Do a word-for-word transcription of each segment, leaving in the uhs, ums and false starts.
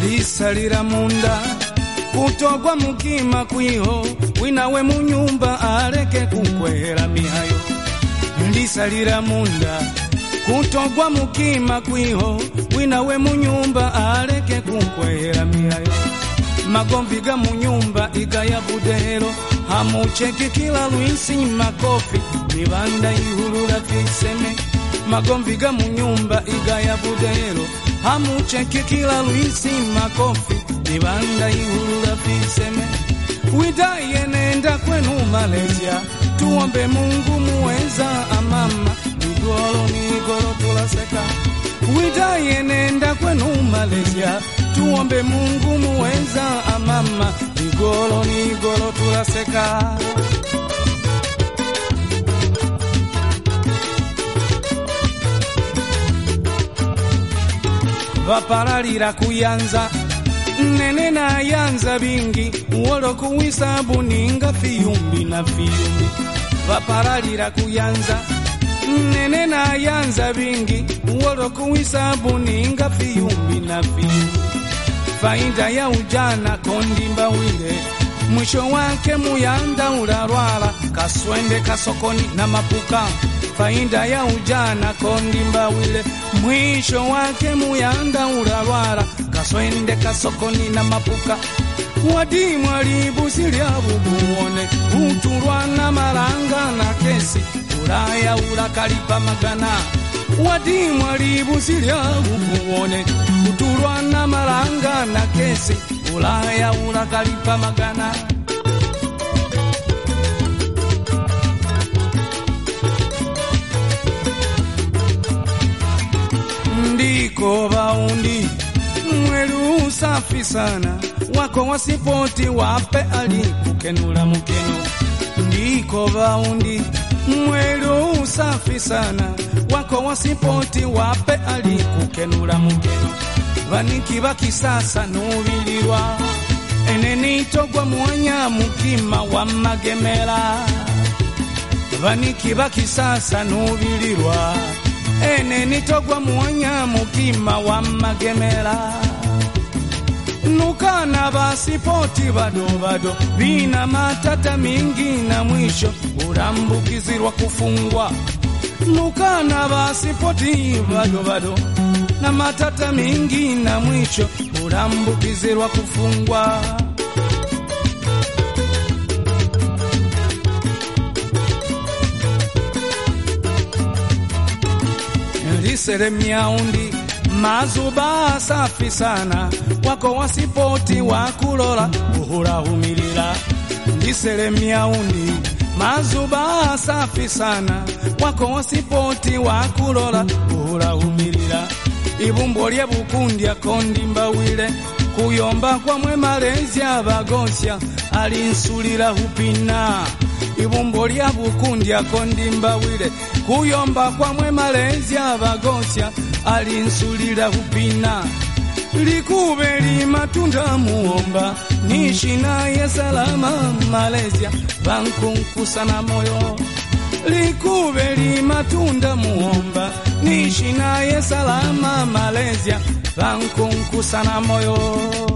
lisalira munda kutogwa mukima kwiho winawe munyumba aleke kukwera mihayo lisalira munda kutogwa mukima kwiho winawe munyumba aleke kukwera mihayo magomviga munyumba igaya budero hamucheki kila luisi makofi mibanda ihulula fiseme magomviga munyumba igaya budero hamucheki kila luisi makofi mibanda ihulula fiseme widaye nenda kwenu Malaysia tuombe Mungu muweza amama igolo ni igolo tulaseka widaye nenda kwenu Malaysia tuombe Mungu muweza amama igolo ni igolo tulaseka vaparalira kuyanza nene na yanza bingi uolo kuwisabu ninga fiyumbi na fiyumbi vaparalira kuyanza nene na yanza bingi uolo kuwisabu ninga fiyumbi na fiyumbi faida ya ujana kondimba wile mwisho wake muyanda ularwala kaswende kasokoni na mapuka faida ya ujana kondimba wile mwisho wake muyanda ularwala kaswende kasokoni na mapuka wadimu alibusilia bubuone uturwa na maranga na kesi uraya urakalipa magana wadimu alibusilia bubuone uturwa na maranga na kesi uraya urakalipa magana ndiko baundi mwelu safi sana wako wasipoti wape alikukenula mukeno ndiko baundi mwelu safi sana wako wasipoti wape alikukenula mukeno vaniki bakisasa nubilirwa eneni togwa mwanya mukima wa magemera vaniki bakisasa nubilirwa eneni togwa mwanya mukima wa magemera nukana basipoti bado bado bina matata mingi na mwisho urambukizirwa kufungwa nukana basipoti bado bado na matata mingi na mwisho urambukizirwa kufungwa lisere miaundi mazuba safi sana wako wasipoti wakulola uhura humirira lisere miaundi mazuba safi sana wako wasipoti wakulola uhura humirira ibumbo lye bukundya kondimba wile kuyomba kwa mwe Malaysia bagosya alinsulira hupina ibumbo lya bukundya kondimba wile kuyomba kwa mwe Malaysia bagosya alinsulira hupina likubeli matunda muomba nishina ya salama Malaysia bankunkusana moyo likubeli matunda muomba nishina ya salama Malaysia bankunkusana moyo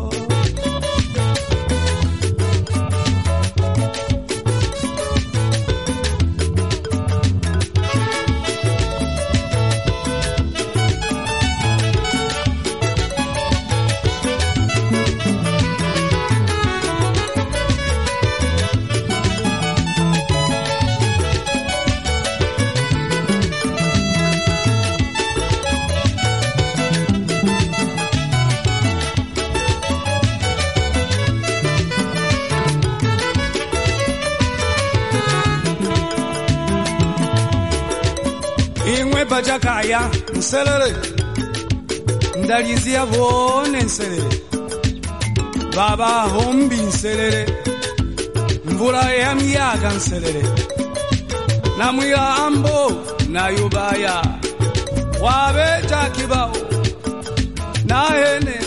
Bajakaya nselele ndalizia vone nselele baba hombi nselele mvula ya miyaga nselele na mwila ambo na yubaya wabeja kibao na hene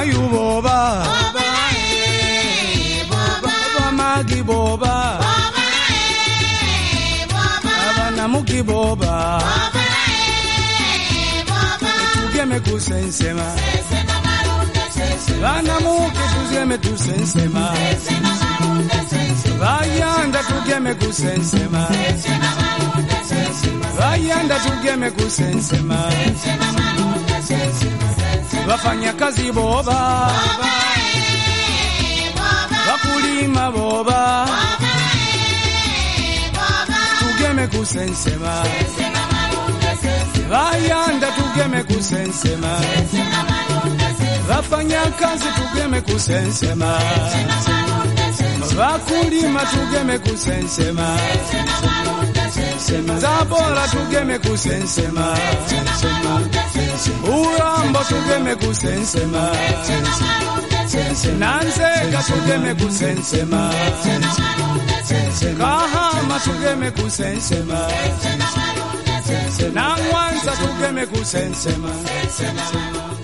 mayu boba boba eh boba abamagi boba boba eh boba abanamuki boba boba eh boba tugeme kusensema sensema marunde sensema banamuki tugeme tusensema sensema marunde sensema bayanda tugeme kusensema sensema marunde sensema bayanda tugeme kusensema sensema marunde sensema bafanya kazi boba boba eh boba bakulima boba boba eh boba tugeme kusensema sensema marunde sensema bayanda tugeme kusensema sensema marunde sensema bafanya kazi tugeme kusensema bakulima tugeme kusensema Tabora tugeme kusensema Urambo tugeme kusensema Nanzega tugeme kusensema Kahama tugeme kusensema Nangwanza tugeme kusensema